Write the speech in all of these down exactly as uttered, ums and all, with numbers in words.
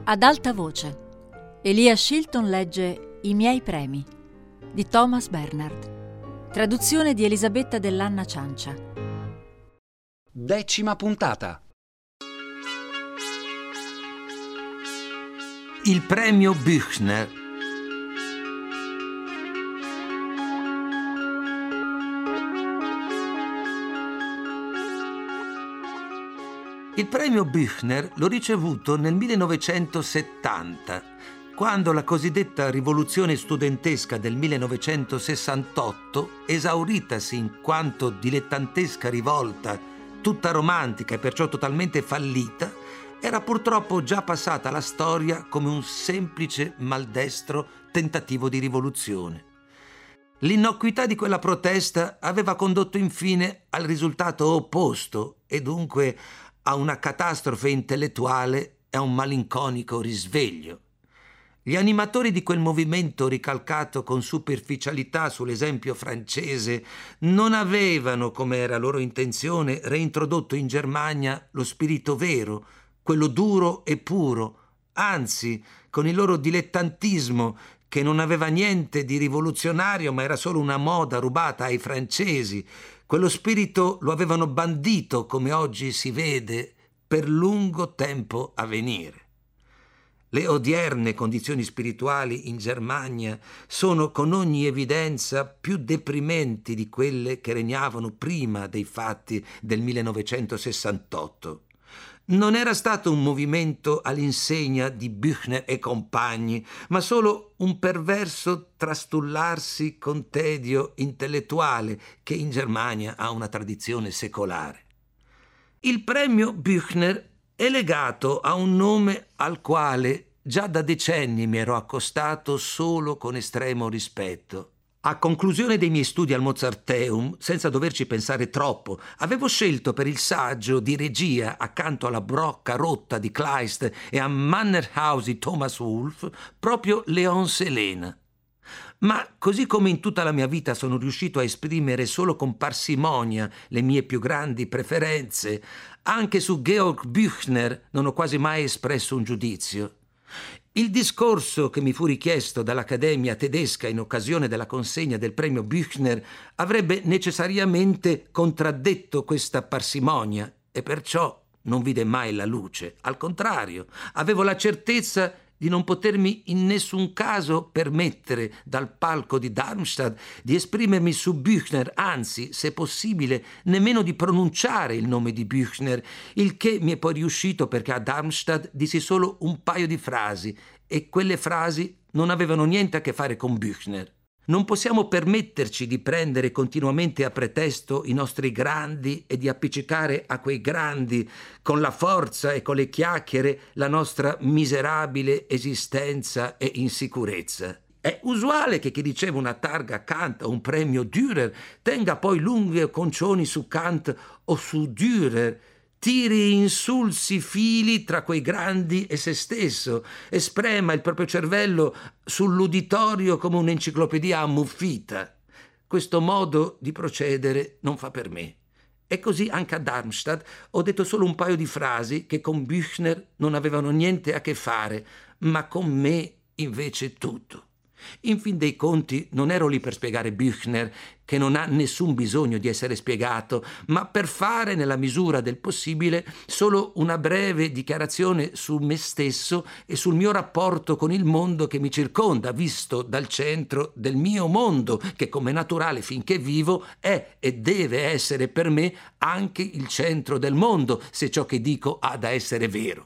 Ad alta voce, Elia Shilton legge I miei premi di Thomas Bernhard, traduzione di Elisabetta Dell'Anna Ciancia. Decima puntata. Il premio Büchner. Il premio Büchner l'ho ricevuto nel millenovecentosettanta, quando la cosiddetta rivoluzione studentesca del millenovecentosessantotto, esauritasi in quanto dilettantesca rivolta, tutta romantica e perciò totalmente fallita, era purtroppo già passata alla storia come un semplice, maldestro tentativo di rivoluzione. L'innocuità di quella protesta aveva condotto infine al risultato opposto e dunque a una catastrofe intellettuale e a un malinconico risveglio. Gli animatori di quel movimento, ricalcato con superficialità sull'esempio francese, non avevano, come era loro intenzione, reintrodotto in Germania lo spirito vero, quello duro e puro. Anzi, con il loro dilettantismo, che non aveva niente di rivoluzionario ma era solo una moda rubata ai francesi, quello spirito lo avevano bandito, come oggi si vede, per lungo tempo a venire. Le odierne condizioni spirituali in Germania sono con ogni evidenza più deprimenti di quelle che regnavano prima dei fatti del millenovecentosessantotto. Non era stato un movimento all'insegna di Büchner e compagni, ma solo un perverso trastullarsi con tedio intellettuale che in Germania ha una tradizione secolare. Il premio Büchner è legato a un nome al quale già da decenni mi ero accostato solo con estremo rispetto. A conclusione dei miei studi al Mozarteum, senza doverci pensare troppo, avevo scelto per il saggio di regia, accanto alla Brocca rotta di Kleist e a Mannerhaus di Thomas Wolfe, proprio Léonce Elena. Ma così come in tutta la mia vita sono riuscito a esprimere solo con parsimonia le mie più grandi preferenze, anche su Georg Büchner non ho quasi mai espresso un giudizio. Il discorso che mi fu richiesto dall'Accademia tedesca in occasione della consegna del premio Büchner avrebbe necessariamente contraddetto questa parsimonia e perciò non vide mai la luce. Al contrario, avevo la certezza di non potermi in nessun caso permettere dal palco di Darmstadt di esprimermi su Büchner, anzi, se possibile, nemmeno di pronunciare il nome di Büchner, il che mi è poi riuscito perché a Darmstadt dissi solo un paio di frasi e quelle frasi non avevano niente a che fare con Büchner. Non possiamo permetterci di prendere continuamente a pretesto i nostri grandi e di appiccicare a quei grandi, con la forza e con le chiacchiere, la nostra miserabile esistenza e insicurezza. È usuale che chi riceve una targa Kant o un premio Dürer tenga poi lunghe concioni su Kant o su Dürer, tiri insulsi fili tra quei grandi e se stesso, e sprema il proprio cervello sull'uditorio come un'enciclopedia ammuffita. Questo modo di procedere non fa per me. E così anche a Darmstadt ho detto solo un paio di frasi che con Büchner non avevano niente a che fare, ma con me invece tutto. In fin dei conti non ero lì per spiegare Büchner, che non ha nessun bisogno di essere spiegato, ma per fare nella misura del possibile solo una breve dichiarazione su me stesso e sul mio rapporto con il mondo che mi circonda, visto dal centro del mio mondo, che come naturale finché vivo è e deve essere per me anche il centro del mondo, se ciò che dico ha da essere vero.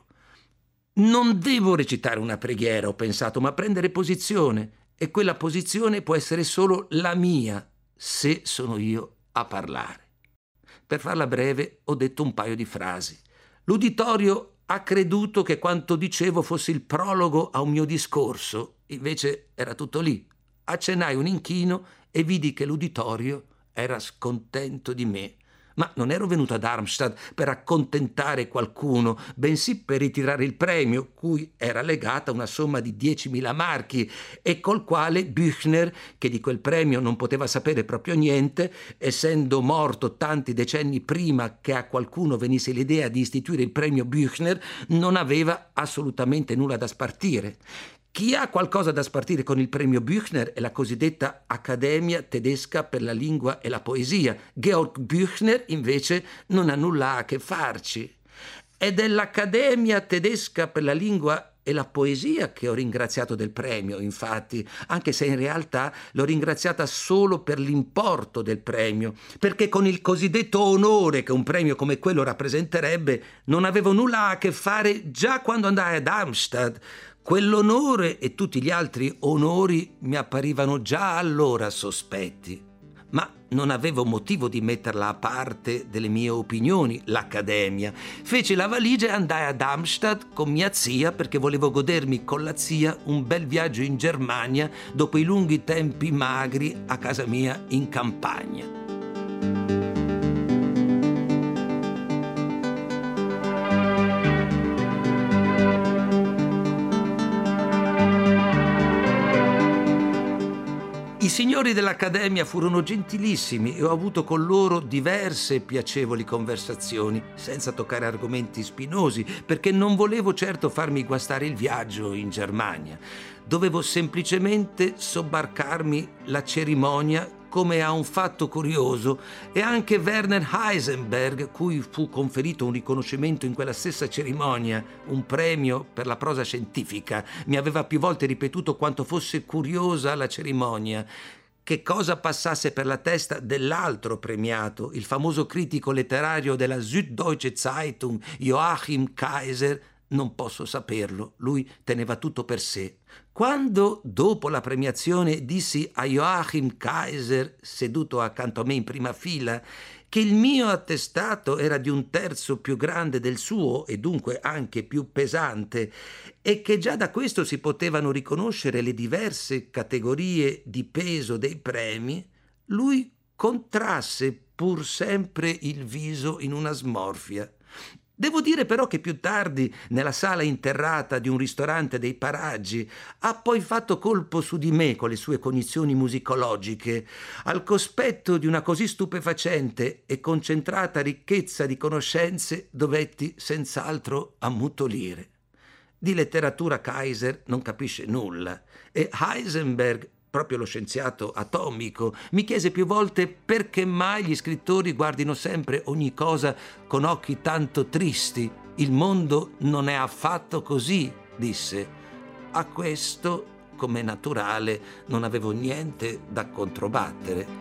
Non devo recitare una preghiera, ho pensato, ma prendere posizione. E quella posizione può essere solo la mia, se sono io a parlare. Per farla breve, ho detto un paio di frasi. L'uditorio ha creduto che quanto dicevo fosse il prologo a un mio discorso, invece era tutto lì. Accennai un inchino e vidi che l'uditorio era scontento di me. Ma non ero venuto a Darmstadt per accontentare qualcuno, bensì per ritirare il premio, cui era legata una somma di diecimila marchi e col quale Büchner, che di quel premio non poteva sapere proprio niente, essendo morto tanti decenni prima che a qualcuno venisse l'idea di istituire il premio Büchner, non aveva assolutamente nulla da spartire. Chi ha qualcosa da spartire con il premio Büchner è la cosiddetta Accademia tedesca per la lingua e la poesia. Georg Büchner invece non ha nulla a che farci. È dell'Accademia tedesca per la lingua e la poesia che ho ringraziato del premio, infatti, anche se in realtà l'ho ringraziata solo per l'importo del premio, perché con il cosiddetto onore che un premio come quello rappresenterebbe non avevo nulla a che fare già quando andai a Darmstadt. Quell'onore e tutti gli altri onori mi apparivano già allora sospetti, ma non avevo motivo di metterla a parte delle mie opinioni, l'Accademia. Feci la valigia e andai a Darmstadt con mia zia perché volevo godermi con la zia un bel viaggio in Germania dopo i lunghi tempi magri a casa mia in campagna. I signori dell'Accademia furono gentilissimi e ho avuto con loro diverse e piacevoli conversazioni, senza toccare argomenti spinosi, perché non volevo certo farmi guastare il viaggio in Germania. Dovevo semplicemente sobbarcarmi la cerimonia come a un fatto curioso, e anche Werner Heisenberg, cui fu conferito un riconoscimento in quella stessa cerimonia, un premio per la prosa scientifica, mi aveva più volte ripetuto quanto fosse curiosa la cerimonia, che cosa passasse per la testa dell'altro premiato, il famoso critico letterario della Süddeutsche Zeitung, Joachim Kaiser. Non posso saperlo, lui teneva tutto per sé. Quando, dopo la premiazione, dissi a Joachim Kaiser, seduto accanto a me in prima fila, che il mio attestato era di un terzo più grande del suo e dunque anche più pesante, e che già da questo si potevano riconoscere le diverse categorie di peso dei premi, lui contrasse pur sempre il viso in una smorfia. Devo dire però che più tardi, nella sala interrata di un ristorante dei paraggi, ha poi fatto colpo su di me con le sue cognizioni musicologiche. Al cospetto di una così stupefacente e concentrata ricchezza di conoscenze dovetti senz'altro ammutolire. Di letteratura Kaiser non capisce nulla e Heisenberg, proprio lo scienziato atomico, mi chiese più volte perché mai gli scrittori guardino sempre ogni cosa con occhi tanto tristi. Il mondo non è affatto così, disse. A questo, come naturale, non avevo niente da controbattere.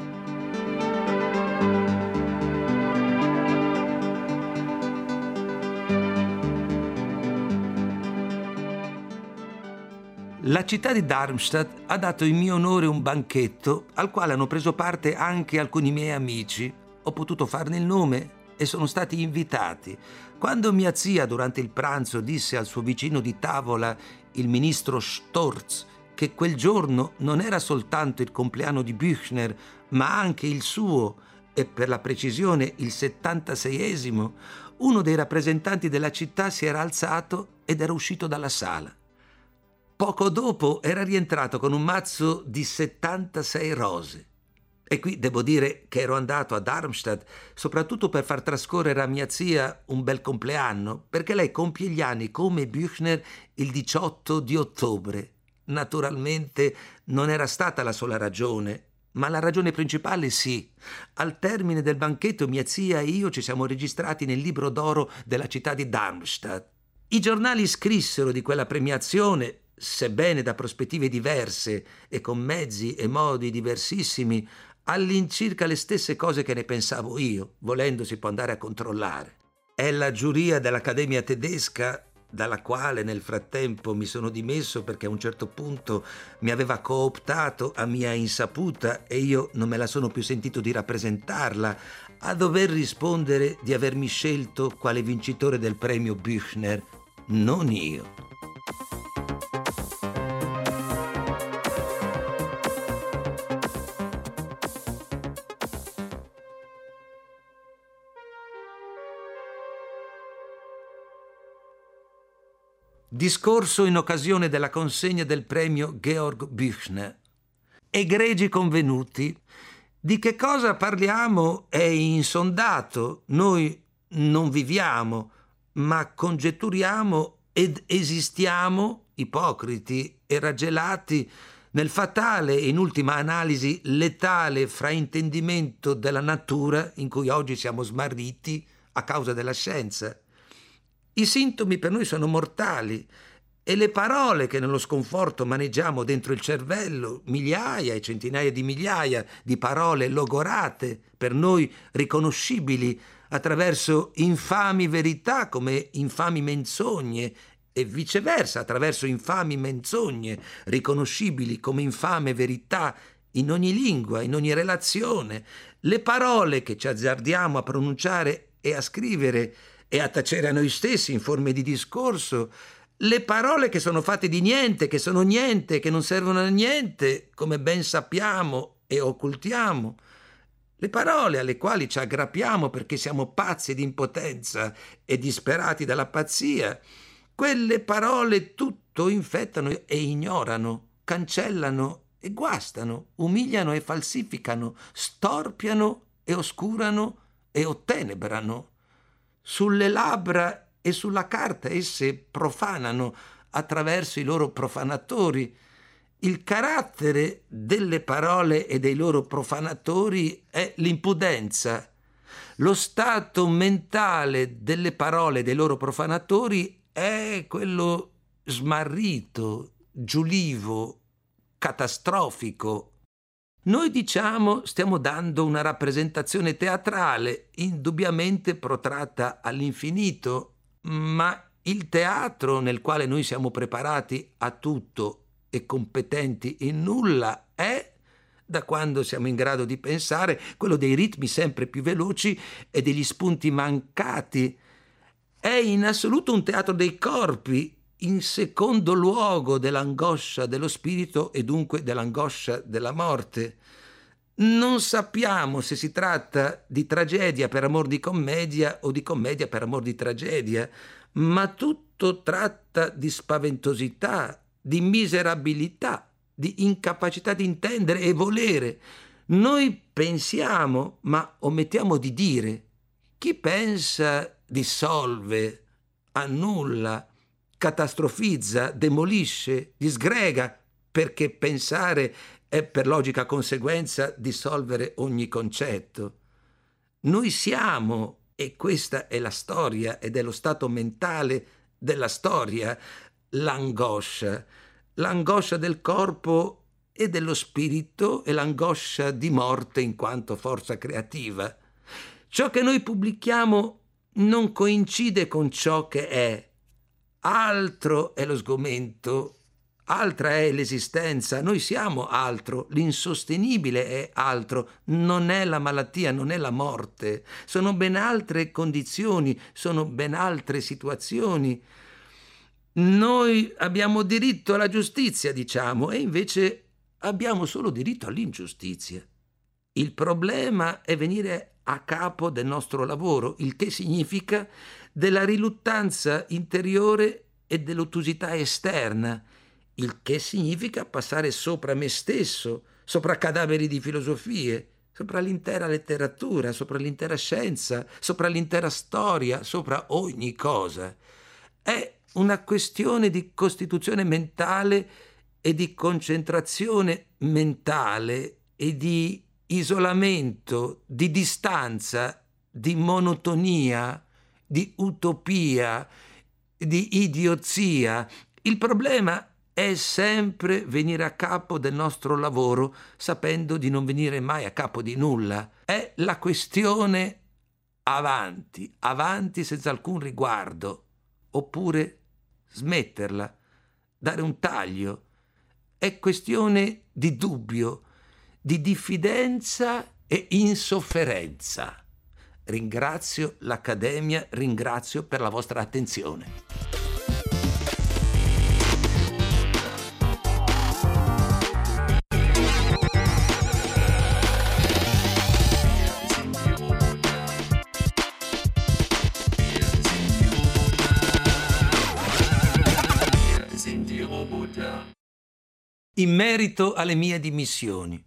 La città di Darmstadt ha dato in mio onore un banchetto al quale hanno preso parte anche alcuni miei amici. Ho potuto farne il nome e sono stati invitati. Quando mia zia durante il pranzo disse al suo vicino di tavola, il ministro Storz, che quel giorno non era soltanto il compleanno di Büchner, ma anche il suo, e per la precisione il settantaseiesimo, uno dei rappresentanti della città si era alzato ed era uscito dalla sala. Poco dopo era rientrato con un mazzo di settantasei rose. E qui devo dire che ero andato a Darmstadt soprattutto per far trascorrere a mia zia un bel compleanno, perché lei compie gli anni come Büchner il diciotto di ottobre. Naturalmente non era stata la sola ragione, ma la ragione principale sì. Al termine del banchetto mia zia e io ci siamo registrati nel libro d'oro della città di Darmstadt. I giornali scrissero di quella premiazione, sebbene da prospettive diverse e con mezzi e modi diversissimi, all'incirca le stesse cose che ne pensavo io, volendo si può andare a controllare. È la giuria dell'Accademia tedesca, dalla quale nel frattempo mi sono dimesso perché a un certo punto mi aveva cooptato a mia insaputa e io non me la sono più sentito di rappresentarla, a dover rispondere di avermi scelto quale vincitore del premio Büchner, non io. Discorso in occasione della consegna del premio Georg Büchner. Egregi convenuti, di che cosa parliamo è insondato. Noi non viviamo, ma congetturiamo ed esistiamo, ipocriti e raggelati, nel fatale e in ultima analisi letale fraintendimento della natura in cui oggi siamo smarriti a causa della scienza. I sintomi per noi sono mortali e le parole che nello sconforto maneggiamo dentro il cervello, migliaia e centinaia di migliaia di parole logorate, per noi riconoscibili attraverso infami verità come infami menzogne e viceversa attraverso infami menzogne riconoscibili come infame verità in ogni lingua, in ogni relazione. Le parole che ci azzardiamo a pronunciare e a scrivere e a tacere a noi stessi in forme di discorso, le parole che sono fatte di niente, che sono niente, che non servono a niente, come ben sappiamo e occultiamo, le parole alle quali ci aggrappiamo perché siamo pazzi di impotenza e disperati dalla pazzia, quelle parole tutto infettano e ignorano, cancellano e guastano, umiliano e falsificano, storpiano e oscurano e ottenebrano. Sulle labbra e sulla carta esse profanano attraverso i loro profanatori. Il carattere delle parole e dei loro profanatori è l'impudenza. Lo stato mentale delle parole e dei loro profanatori è quello smarrito, giulivo, catastrofico. Noi diciamo stiamo dando una rappresentazione teatrale indubbiamente protratta all'infinito, ma il teatro nel quale noi siamo preparati a tutto e competenti in nulla è, da quando siamo in grado di pensare, quello dei ritmi sempre più veloci e degli spunti mancati. È in assoluto un teatro dei corpi, in secondo luogo dell'angoscia dello spirito e dunque dell'angoscia della morte. Non sappiamo se si tratta di tragedia per amor di commedia o di commedia per amor di tragedia, ma tutto tratta di spaventosità, di miserabilità, di incapacità di intendere e volere. Noi pensiamo, ma omettiamo di dire. Chi pensa dissolve, annulla, catastrofizza, demolisce, disgrega, perché pensare è per logica conseguenza dissolvere ogni concetto. Noi siamo, e questa è la storia ed è lo stato mentale della storia, l'angoscia, l'angoscia del corpo e dello spirito e l'angoscia di morte in quanto forza creativa. Ciò che noi pubblichiamo non coincide con ciò che è. Altro è lo sgomento, altra è l'esistenza. Noi siamo altro, l'insostenibile è altro, non è la malattia, non è la morte. Sono ben altre condizioni, sono ben altre situazioni. Noi abbiamo diritto alla giustizia, diciamo, e invece abbiamo solo diritto all'ingiustizia. Il problema è venire a capo del nostro lavoro, il che significa della riluttanza interiore e dell'ottusità esterna, il che significa passare sopra me stesso, sopra cadaveri di filosofie, sopra l'intera letteratura, sopra l'intera scienza, sopra l'intera storia, sopra ogni cosa. È una questione di costituzione mentale e di concentrazione mentale e di isolamento, di distanza, di monotonia, di utopia, di idiozia. Il problema è sempre venire a capo del nostro lavoro sapendo di non venire mai a capo di nulla. È la questione avanti, avanti senza alcun riguardo, oppure smetterla, dare un taglio. È questione di dubbio, di diffidenza e insofferenza. Ringrazio l'Accademia, ringrazio per la vostra attenzione. In merito alle mie dimissioni.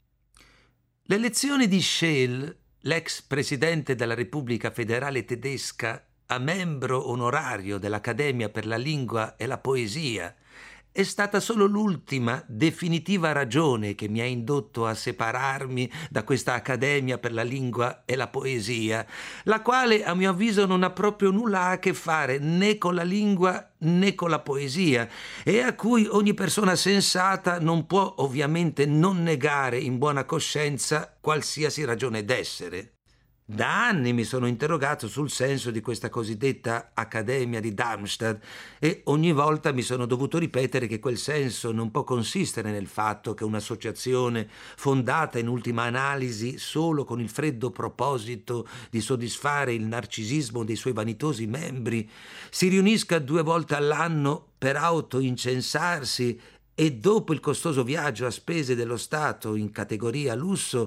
L'elezione di Scheel, l'ex presidente della Repubblica Federale Tedesca, a membro onorario dell'Accademia per la Lingua e la Poesia, è stata solo l'ultima definitiva ragione che mi ha indotto a separarmi da questa Accademia per la Lingua e la Poesia, la quale a mio avviso non ha proprio nulla a che fare né con la lingua né con la poesia e a cui ogni persona sensata non può ovviamente non negare in buona coscienza qualsiasi ragione d'essere. Da anni mi sono interrogato sul senso di questa cosiddetta Accademia di Darmstadt e ogni volta mi sono dovuto ripetere che quel senso non può consistere nel fatto che un'associazione fondata in ultima analisi solo con il freddo proposito di soddisfare il narcisismo dei suoi vanitosi membri si riunisca due volte all'anno per autoincensarsi e dopo il costoso viaggio a spese dello Stato in categoria lusso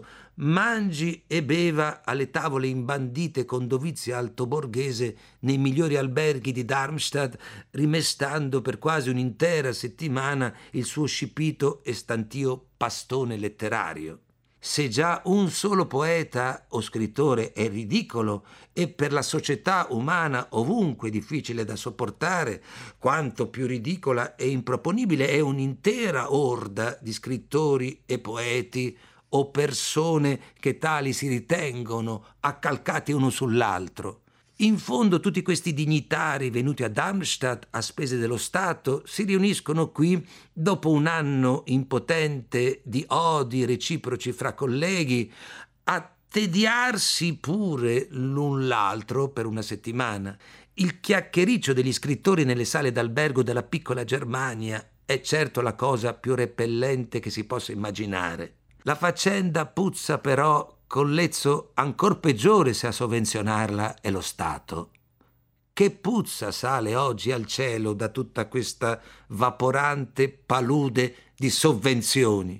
mangi e beva alle tavole imbandite con dovizia altoborghese nei migliori alberghi di Darmstadt, rimestando per quasi un'intera settimana il suo scipito e stantio pastone letterario. Se già un solo poeta o scrittore è ridicolo e per la società umana ovunque difficile da sopportare, quanto più ridicola e improponibile è un'intera orda di scrittori e poeti o persone che tali si ritengono, accalcati uno sull'altro. In fondo tutti questi dignitari venuti a Darmstadt a spese dello Stato si riuniscono qui dopo un anno impotente di odi reciproci fra colleghi a tediarsi pure l'un l'altro per una settimana. Il chiacchiericcio degli scrittori nelle sale d'albergo della piccola Germania è certo la cosa più repellente che si possa immaginare. La faccenda puzza però con lezzo ancor peggiore se a sovvenzionarla è lo Stato. Che puzza sale oggi al cielo da tutta questa vaporante palude di sovvenzioni.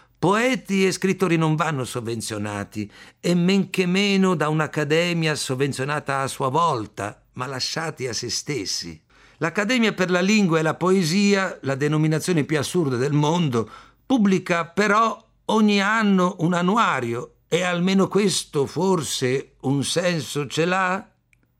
Poeti e scrittori non vanno sovvenzionati e men che meno da un'accademia sovvenzionata a sua volta, ma lasciati a se stessi. L'Accademia per la Lingua e la Poesia, la denominazione più assurda del mondo, pubblica però ogni anno un annuario e almeno questo forse un senso ce l'ha?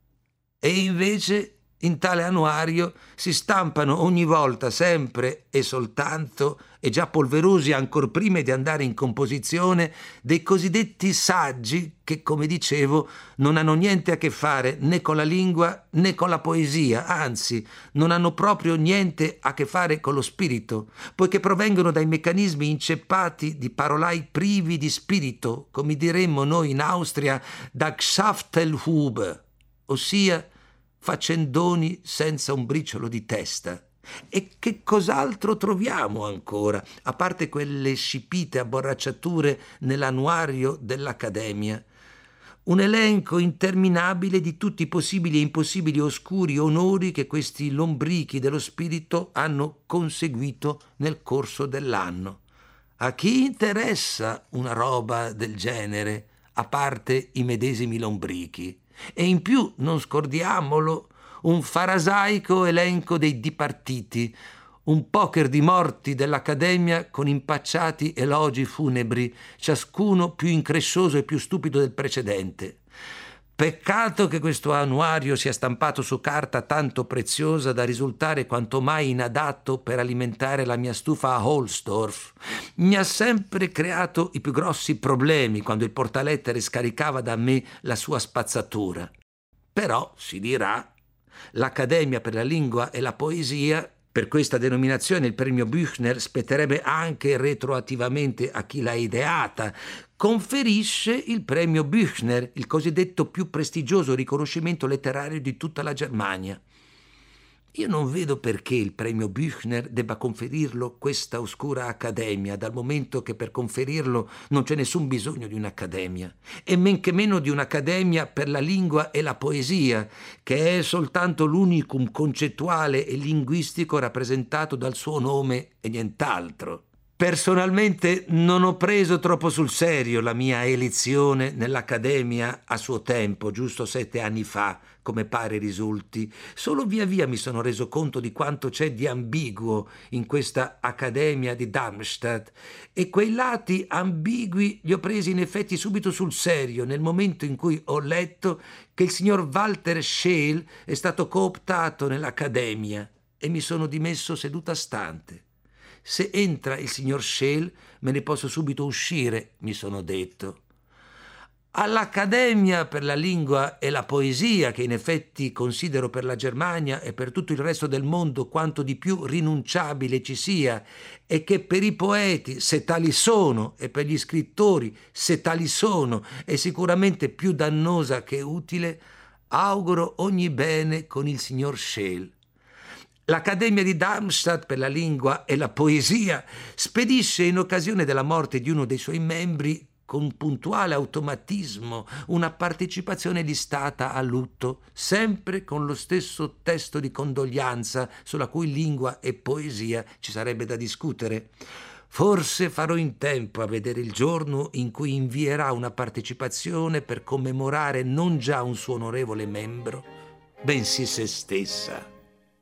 E invece in tale annuario si stampano ogni volta sempre e soltanto, e già polverosi ancor prima di andare in composizione, dei cosiddetti saggi che, come dicevo, non hanno niente a che fare né con la lingua né con la poesia, anzi, non hanno proprio niente a che fare con lo spirito, poiché provengono dai meccanismi inceppati di parolai privi di spirito, come diremmo noi in Austria, da Gschaftelhube, ossia faccendoni senza un briciolo di testa. E che cos'altro troviamo ancora, a parte quelle scipite abborracciature nell'annuario dell'Accademia? Un elenco interminabile di tutti i possibili e impossibili oscuri onori che questi lombrichi dello spirito hanno conseguito nel corso dell'anno. A chi interessa una roba del genere, a parte i medesimi lombrichi? E in più, non scordiamolo, un farasaico elenco dei dipartiti, un poker di morti dell'Accademia con impacciati elogi funebri, ciascuno più increscioso e più stupido del precedente. Peccato che questo annuario sia stampato su carta tanto preziosa da risultare quanto mai inadatto per alimentare la mia stufa a Holsdorf. Mi ha sempre creato i più grossi problemi quando il portalettere scaricava da me la sua spazzatura. Però, si dirà, l'Accademia per la Lingua e la Poesia, per questa denominazione il premio Büchner spetterebbe anche retroattivamente a chi l'ha ideata, conferisce il premio Büchner, il cosiddetto più prestigioso riconoscimento letterario di tutta la Germania. Io non vedo perché il premio Büchner debba conferirlo questa oscura accademia, dal momento che per conferirlo non c'è nessun bisogno di un'accademia, e men che meno di un'accademia per la lingua e la poesia, che è soltanto l'unicum concettuale e linguistico rappresentato dal suo nome e nient'altro. Personalmente non ho preso troppo sul serio la mia elezione nell'Accademia a suo tempo, giusto sette anni fa, come pare risulti. Solo via via mi sono reso conto di quanto c'è di ambiguo in questa Accademia di Darmstadt, e quei lati ambigui li ho presi in effetti subito sul serio nel momento in cui ho letto che il signor Walter Scheel è stato cooptato nell'Accademia, e mi sono dimesso seduta stante. Se entra il signor Scheel me ne posso subito uscire, mi sono detto. All'Accademia per la lingua e la poesia, che in effetti considero per la Germania e per tutto il resto del mondo quanto di più rinunciabile ci sia, e che per i poeti, se tali sono, e per gli scrittori, se tali sono, è sicuramente più dannosa che utile, auguro ogni bene con il signor Scheel. L'Accademia di Darmstadt per la lingua e la poesia spedisce in occasione della morte di uno dei suoi membri con puntuale automatismo una partecipazione listata a lutto, sempre con lo stesso testo di condoglianza sulla cui lingua e poesia ci sarebbe da discutere. Forse farò in tempo a vedere il giorno in cui invierà una partecipazione per commemorare non già un suo onorevole membro, bensì se stessa.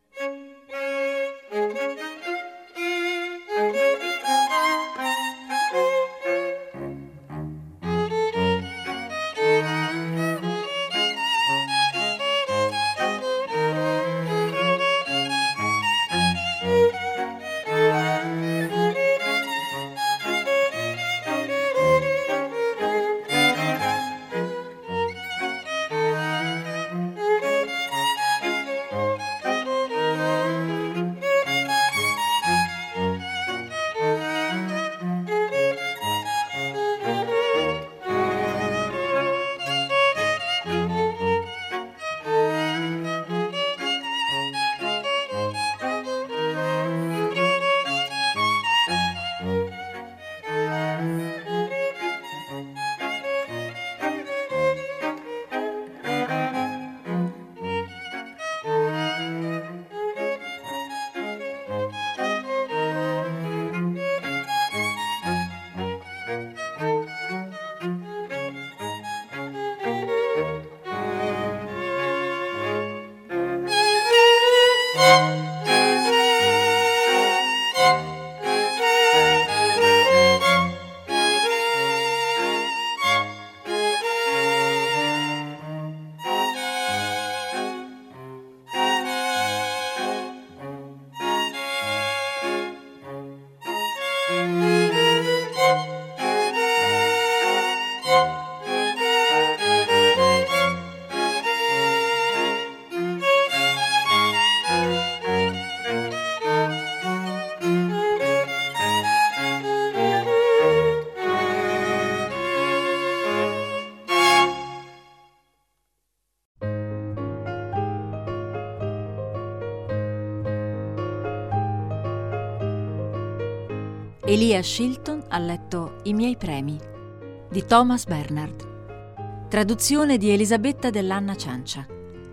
Elia Shilton ha letto I miei premi di Thomas Bernhard, traduzione di Elisabetta Dell'Anna Ciancia,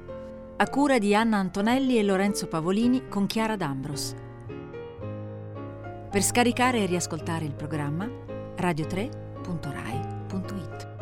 a cura di Anna Antonelli e Lorenzo Pavolini con Chiara D'Ambros. Per scaricare e riascoltare il programma radio tre punto rai punto it.